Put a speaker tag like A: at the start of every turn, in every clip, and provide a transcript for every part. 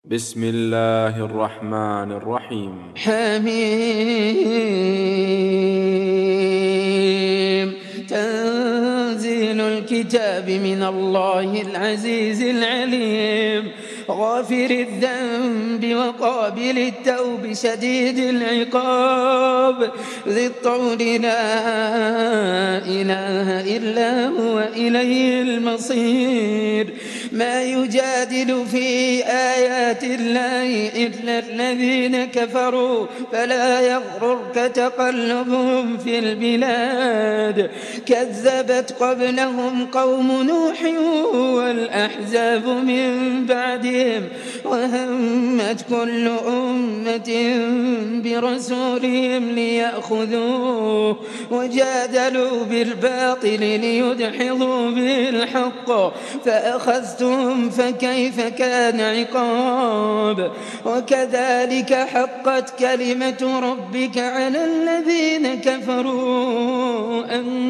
A: بسم الله الرحمن الرحيم.
B: حميم. تنزيل الكتاب من الله العزيز العليم، غافر الذنب وقابل التوب شديد العقاب، ذي الطول لا إله إلا هو إليه المصير. ما يجادل في آيات الله إلا الذين كفروا، فلا يغررك تقلبهم في البلاد. كذبت قبلهم قوم نوح والأحزاب من بعدهم، وهمت كل أمة برسولهم ليأخذوه، وجادلوا بالباطل ليدحضوا به الحق، فأخذتهم فكيف كان عقاب. وكذلك حقت كلمة ربك على الذين كفروا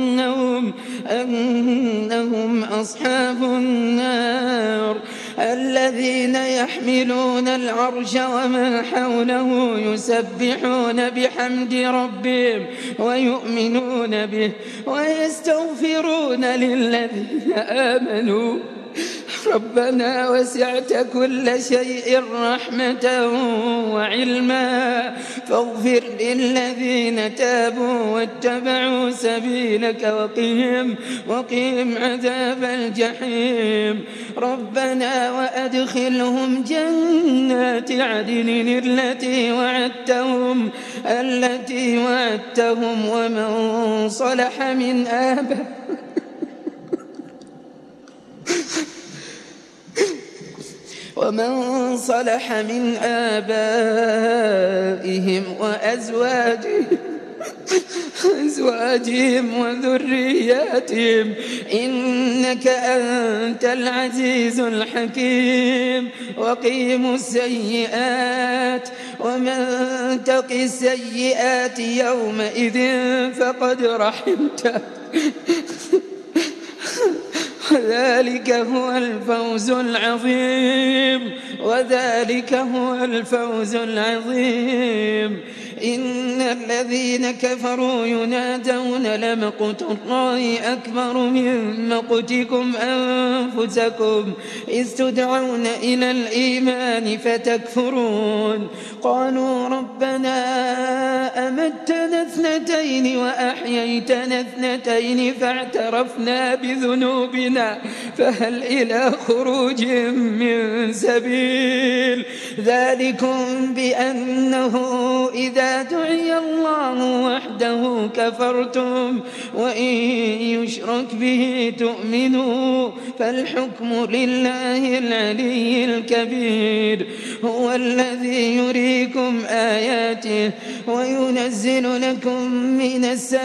B: أنهم أصحاب النار، الذين يحملون العرش ومن حوله يسبحون بحمد ربهم ويؤمنون به ويستغفرون للذين آمنوا ربنا وسعت كل شيء رحمة وعلما، فاغفر للذين تابوا واتبعوا سبيلك وقهم عذاب الجحيم. ربنا وأدخلهم جنات عدن التي وعدتهم ومن صلح من آبائهم وأزواجهم وذرياتهم، إنك أنت العزيز الحكيم. وقيموا السيئات، ومن تق السيئات يومئذ فقد رحمته، وذلك هو الفوز العظيم. إن الذين كفروا ينادون لمقت الله أكبر من مقتكم أنفسكم إذ تدعون إلى الإيمان فتكفرون. قالوا ربنا أمتنا اثنتين وأحييتنا اثنتين فاعترفنا بذنوبنا فهل إلى خروج من سبيل. ذلكم بأنه إذا دعي الله وحده كفرتم وإن يشرك به تؤمنوا، فالحكم لله العلي الكبير. هو الذي يريكم آياته وينزل لكم من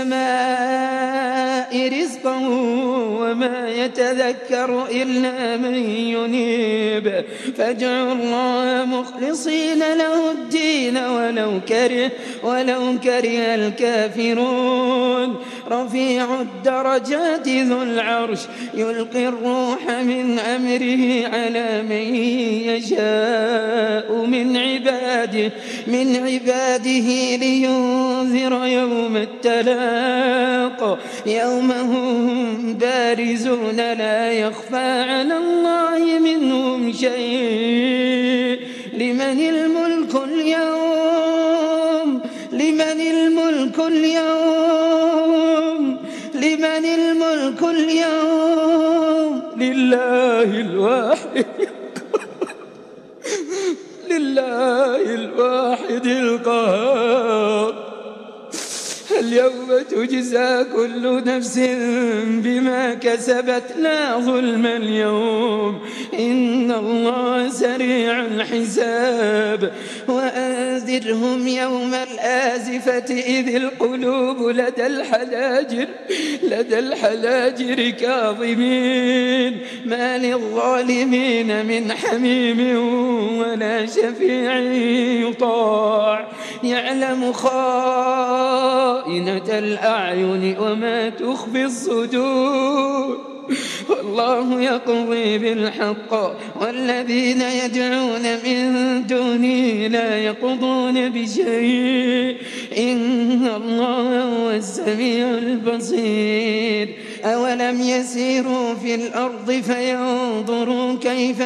B: السماء رزقا وما يتذكر إلا من ينيب، فادعوا الله مخلصين له الدين ولو كره الكافرون. رفيع الدرجات ذو العرش يلقي الروح من أمره على من يشاء من عباده لينذر يوم التلاق، يوم هم بارزون لا يخفى على الله منهم شيء. لمن الملك اليوم لله الواحد القهار. اليوم تجزى كل نفس بما كسبت لا ظلم اليوم، إن الله سريع الحساب. وأنذرهم يوم الآزفة إذ القلوب لدى الحناجر كاظمين، ما للظالمين من حميم ولا شفيع يطاع، يعلم خائنة الأعين وما تخفي الصدور. والله يقضي بالحق والذين يدعون من دونه لا يقضون بشيء إن الله هو السميع البصير. أولم يسيروا في الأرض فينظروا كيف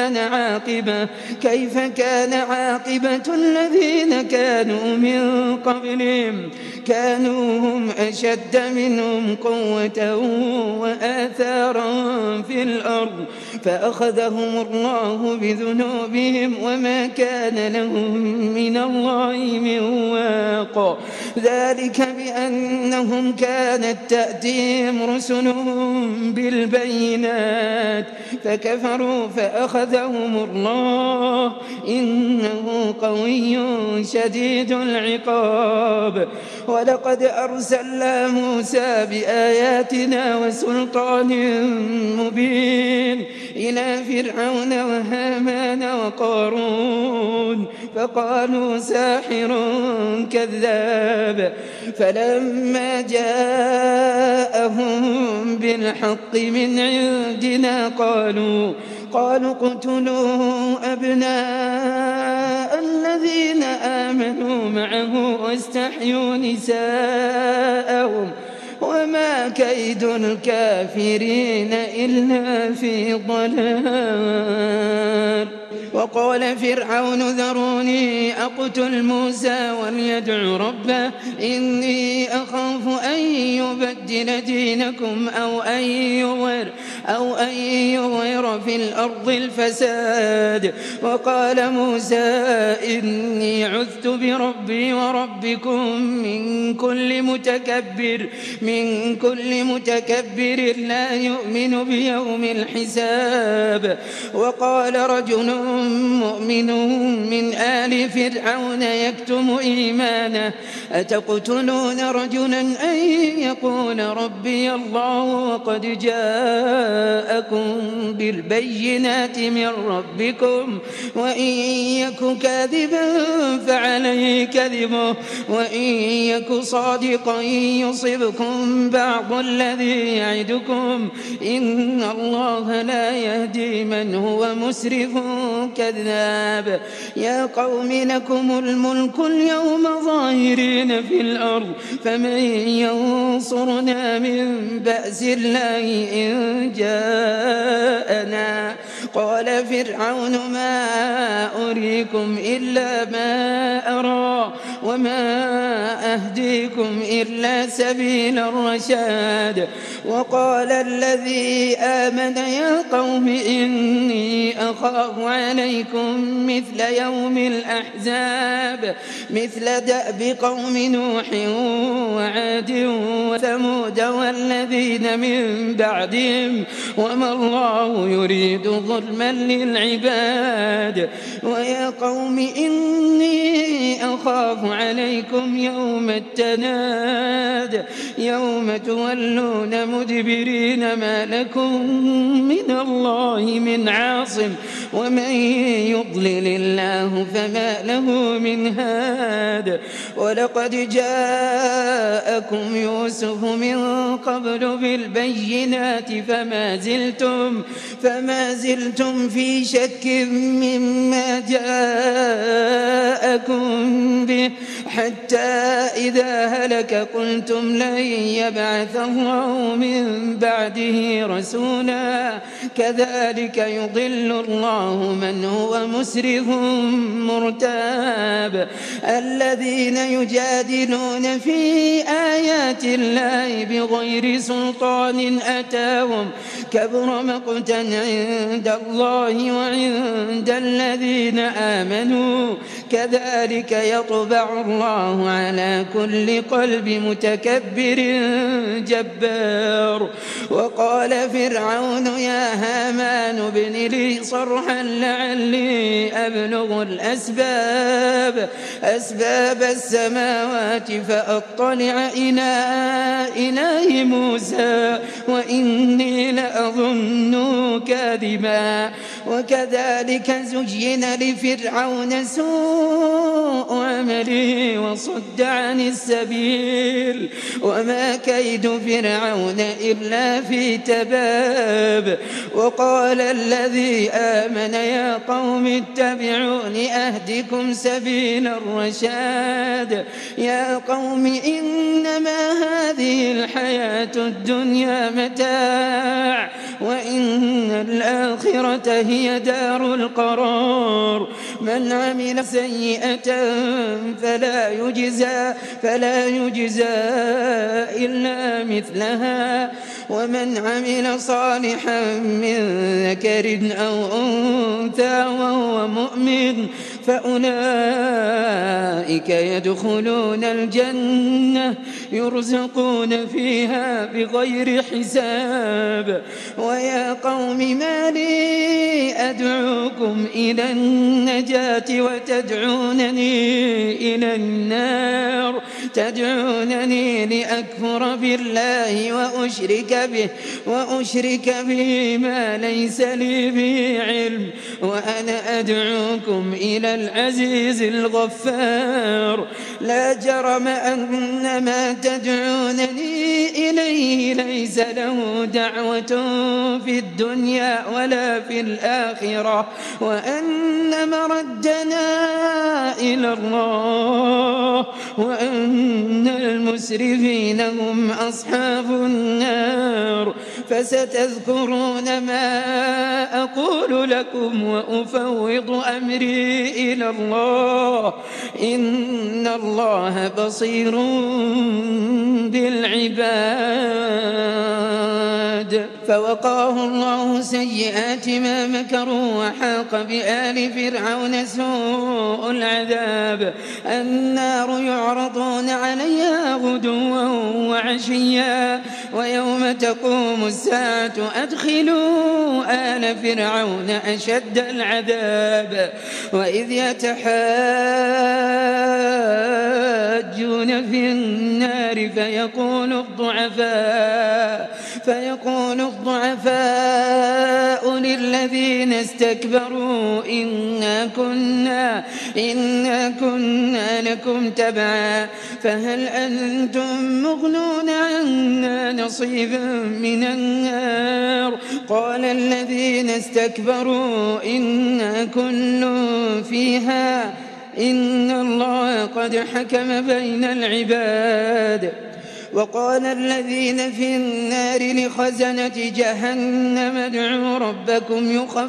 B: كان عاقبة الذين كانوا من قبلهم كانوا هم أشد منهم قوة وآثارا في الأرض فأخذهم الله بذنوبهم وما كان لهم من الله من واق. ذلك بأنهم كانت تأتيهم رسلهم بالبينات فكفروا فأخذهم الله إنه قوي شديد العقاب. ولقد أرسلنا موسى بآياتنا وسلطان مبين إلى فرعون وهامان وقارون فقالوا ساحر كذاب. فلما جاءهم بالحق من عندنا قالوا اقتلوا أبناء الذين آمنوا معه واستحيوا نساءهم وما كيد الكافرين إلا في ضلال. وقال فرعون ذروني أقتل موسى وليدع ربه إني أخاف أن يبدل دينكم أو أن يظهر في الأرض الفساد. وقال موسى إني عذت بربي وربكم من كل متكبر لا يؤمن بيوم الحساب. وقال رجل مؤمن من آل فرعون يكتم إيمانه أتقتلون رجلا أن يقول ربي الله وقد جاءكم بالبينات من ربكم وإن يك كاذبا فعليه كذبه وإن يك صادقا يصبكم بعض الذي يعدكم إن الله لا يهدي من هو مسرف كذاب. يا قوم لكم الملك اليوم ظاهرين في الأرض فمن ينصرنا من بأس الله إن جاءنا. قال فرعون ما أريكم إلا ما أرى وما أهديكم إلا سبيل الرشاد. وقال الذي آمن يا قوم إني أخاف عليكم مثل يوم الأحزاب مثل دأب قوم نوح وعاد وثمود والذين من بعدهم وما الله يريد ظلما للعباد. ويا قوم إني أخاف عليكم يوم التناد يوم تولون مدبرين ما لكم من الله من عاصم ومن يضلل الله فما له من هاد. ولقد جاءكم يوسف من قبل بالبينات فما زلتم في شك مما جاءكم به حتى إذا هلك قلتم لن يبعث الله من بعده رسولا كذلك يضل الله من هو مسرف مرتاب. الذين يجادلون في آيات الله بغير سلطان أتاهم كبر مقتا عند الله وعند الذين آمنوا كذلك يطبع الله على كل قلب متكبر جبار. وقال فرعون يا هامان ابن لي صرحا لعلي أبلغ أسباب السماوات فأطلع إلى إله موسى وإني لأظنه كاذبا. وكذلك زين لفرعون سوء عمله وصد عن السبيل وما كيد فرعون إلا في تباب. وقال الذي آمن يا قوم اتبعون أهدكم سبيل الرشاد. يا قوم إنما هذه الحياة الدنيا متاع وإن الآخرة هي دار القرار. من عمل سيئة فلا يجزى إلا مثلها ومن عمل صالحا من ذكر أو أنثى وهو مؤمن فأولئك يدخلون الجنة يرزقون فيها بغير حساب. ويا قوم ما لي أدعوكم إلى النجاة وتدعونني إلى النار؟ تدعونني لأكفر بالله وأشرك به ما ليس لي به علم وأنا أدعوكم إلى العزيز الغفار. لا جرم أن ما تدعونني إليه ليس له دعوة في الدنيا ولا في الآخرة وأن مردنا إلى الله وأن المسرفين هم أصحاب النار. فستذكرون ما أقول لكم وأفوض أمري إلى الله إن الله بصير بالعباد. فوقاه الله سيئات ما مكروا وحاق بآل فرعون سوء العذاب. النار يعرضون عليها غدوا وعشيا ويوم تقوم الساعة أدخلوا آل فرعون أشد العذاب. وإذ يتحاجون في النار فيقول الضعفاء للذين استكبروا إنا كنا لكم تبعا فهل أنتم مغنون عنا نصيبا من النار؟ قال الذين استكبروا إنا كل فيها إن الله قد حكم بين العباد. وقال الذين في النار لخزنة جهنم ادعوا ربكم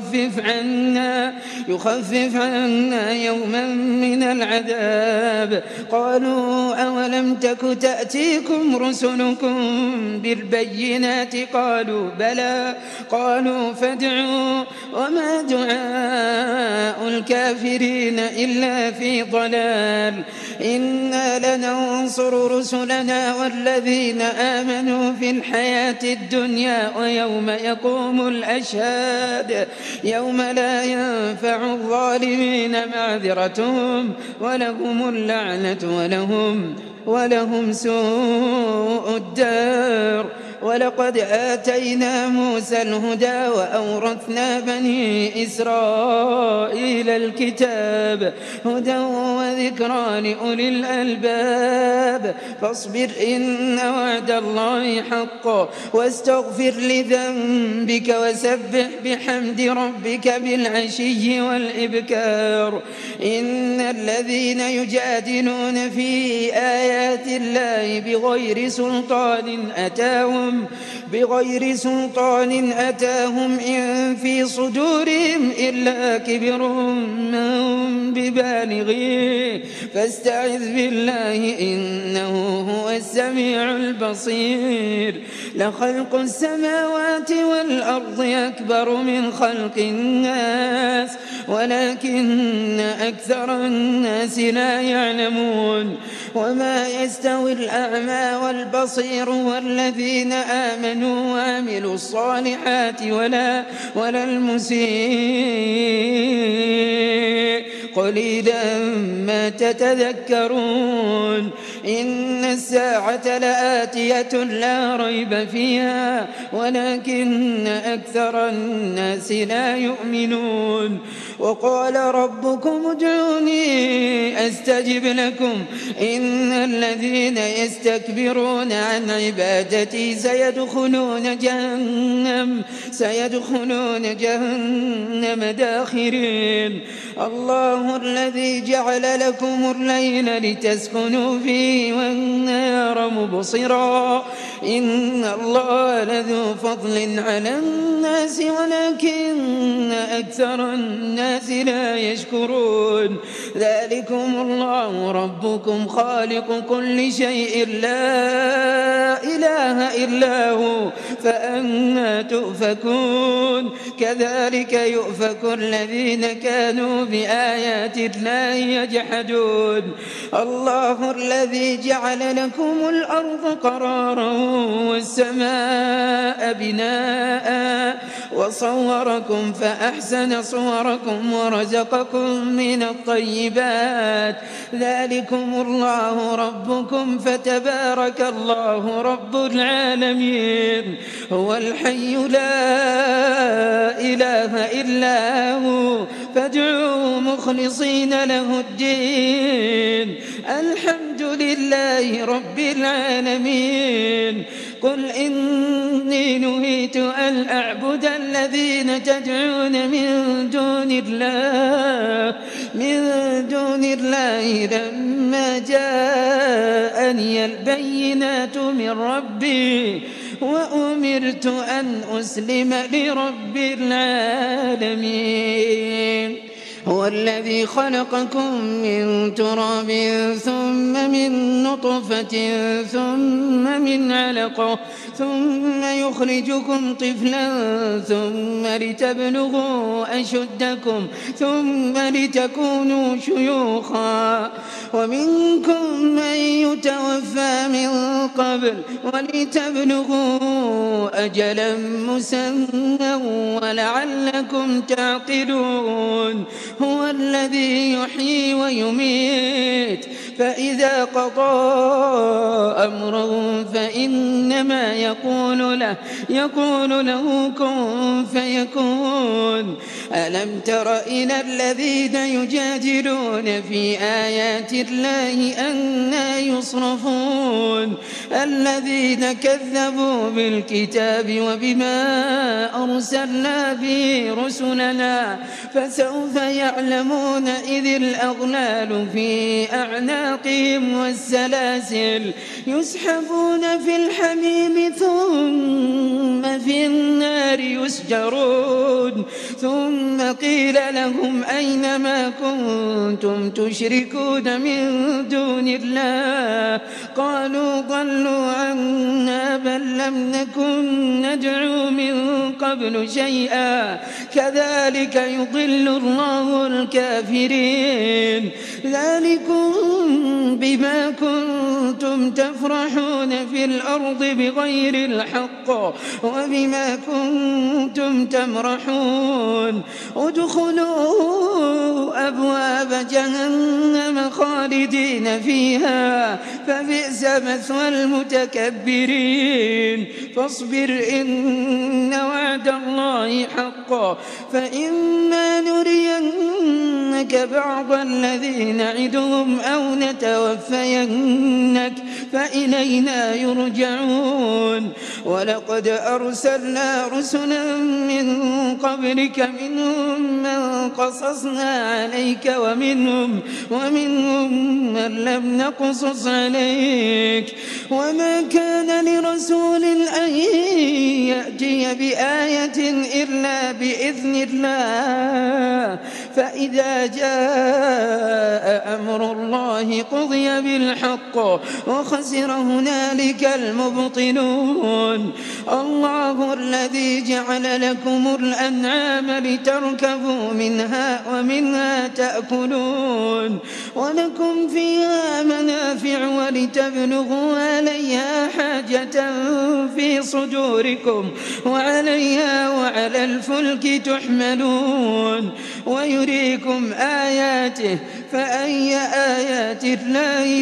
B: يخفف عنا يوما من العذاب. قالوا أولم تك تأتيكم رسلكم بالبينات؟ قالوا بلى. قالوا فادعوا وما دعاء الكافرين إلا في ضلال. إنا لننصر رسلنا والذين آمنوا في الحياة الدنيا ويوم يقوم الأشهاد يوم لا ينفع الظالمين معذرتهم ولهم اللعنة ولهم سوء الدار. ولقد آتينا موسى الهدى وأورثنا بني إسرائيل الكتاب هدى وذكرى لأولي الألباب. فاصبر إن وعد الله حق واستغفر لذنبك وسبح بحمد ربك بالعشي والإبكار. إن الذين يجادلون في آيات الله بغير سلطان أتاهم إن في صدورهم إلا كبر ما هم ببالغيه فاستعذ بالله إنه هو السميع البصير. لخلق السماوات والأرض أكبر من خلق الناس ولكن أكثر الناس لا يعلمون. وما يستوي الأعمى والبصير والذين آمنوا وعملوا الصالحات ولا المسيء قليلا ما تتذكرون. إن الساعة لآتية لا ريب فيها ولكن أكثر الناس لا يؤمنون وقال ربكم ادعوني أستجب لكم إن الذين يستكبرون عن عبادتي سيدخلون جهنم داخرين الله الذي جعل لكم الليل لتسكنوا فيه والنهار مبصرا إن الله لذو فضل على الناس ولكن أكثر الناس لا يشكرون ذلكم الله ربكم خالق كل شيء لا إله إلا هو فأنى تؤفكون كذلك يؤفك الذين كانوا بآيات الله يجحدون الله الذي جعل لكم الأرض قرارا والسماء بناء وصوركم فأحسن صوركم ورزقكم من الطيبات ذلكم الله ربكم فتبارك الله رب العالمين هو الحي لا إله إلا هو فادعوه مخلصين له الدين الحمد لله رب العالمين قل إني نهيت أن أعبد الذين تدعون من دون الله لما جاءني البينات من ربي وأمرت أن أسلم لرب العالمين هو الذي خلقكم من تراب ثم من نطفة ثم من علقة ثم يخرجكم طفلا ثم لتبلغوا أشدكم ثم لتكونوا شيوخا ومنكم من يتوفى من قبل ولتبلغوا أجلا مسمى ولعلكم تعقلون هو الذي يحيي ويميت فإذا قضى أمرا فإنما يقول له كن فيكون ألم تر إلى الذين يجادلون في آيات الله أنى يصرفون الذين كذبوا بالكتاب وبما أرسلنا به رسلنا فسوف يعلمون إذ الأغلال في أعناقهم والسلاسل يسحبون في الحميم ثم في النار يسجرون ثم قيل لهم أين ما كنتم تشركون من دون الله قالوا ضلوا عنا بل لم نكن ندعو من قبل شيئا كذلك يضل الله الكافرين ذلكم بما كنتم تفرحون في الأرض بغير الحق وبما كنتم تمرحون ادخلوا أبواب جهنم خالدين فيها فبئس مثوى المتكبرين فاصبر إن وعد الله حق فإما نرينك بعض الذي نعدهم أو نتوفينك فإلينا يرجعون ولقد أرسلنا رسلا من قبلك منهم من قصصنا عليك ومنهم من لم نقصص عليك وما كان لرسول أن يأتي بآية إلا بإذن الله فإذا جاء أمر الله قضي بالحق وخسر هنالك المبطلون الله الذي جعل لكم الأنعام لتركبوا منها ومنها تأكلون ولكم فيها منافع ولتبلغوا عليها حاجة في صدوركم وعليها وعلى الفلك تحملون ويريكم آياته فأي آيات الله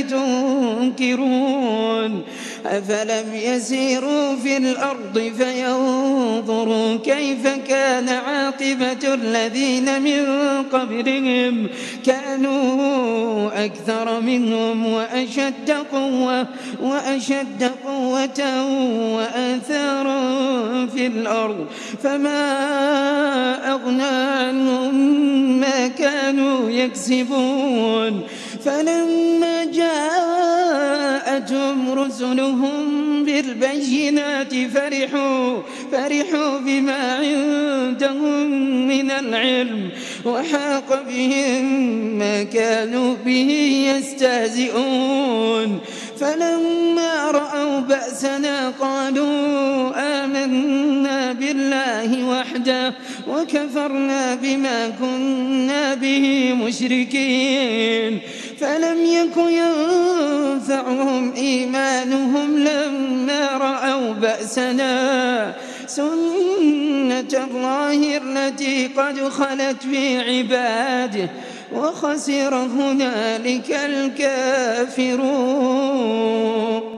B: تنكرون أفلم يسيروا في الأرض فينظروا كيف كان عاقبة الذين من قبلهم كانوا أكثر منهم وأشد قوة وآثارا في الأرض فما أغنى عنهم ما كانوا يكسبون فلما جاءتهم رسلهم بالبينات فرحوا بما عندهم من العلم وحاق بهم ما كانوا به يستهزئون فلما رأوا بأسنا قالوا آمنا بالله وحده وكفرنا بما كنا به مشركين فلم يك ينفعهم إيمانهم لما رأوا بأسنا سنة الله التي قد خلت في عباده وخسر هنالك الكافرون.